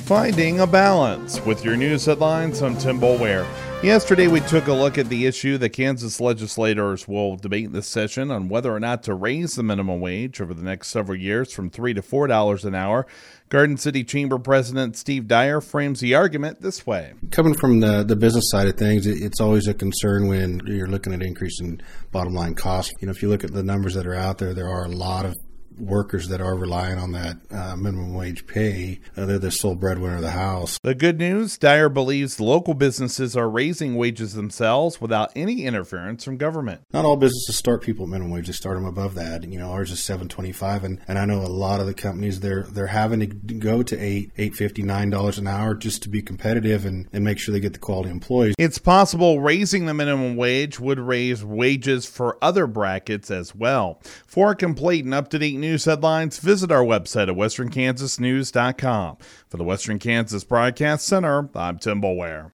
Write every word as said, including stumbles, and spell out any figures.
Finding a balance. With your news headlines, I'm Tim Boulware. Yesterday, we took a look at the issue that Kansas legislators will debate this session on whether or not to raise the minimum wage over the next several years from three dollars to four dollars an hour. Garden City Chamber President Steve Dyer frames the argument this way. Coming from the, the business side of things, it's always a concern when you're looking at increasing bottom line costs. You know, if you look at the numbers that are out there, there are a lot of workers that are relying on that uh, minimum wage pay. Uh, they're the sole breadwinner of the house. The good news, Dyer believes local businesses are raising wages themselves without any interference from government. Not all businesses start people at minimum wage; they start them above that. You know, ours is seven twenty-five, and, and I know a lot of the companies they're they're having to go to eight eight fifty nine dollars an hour just to be competitive and, and make sure they get the quality employees. It's possible raising the minimum wage would raise wages for other brackets as well. For a complete and up to date news headlines, visit our website at western kansas news dot com. For the Western Kansas Broadcast Center, I'm Tim Boulware.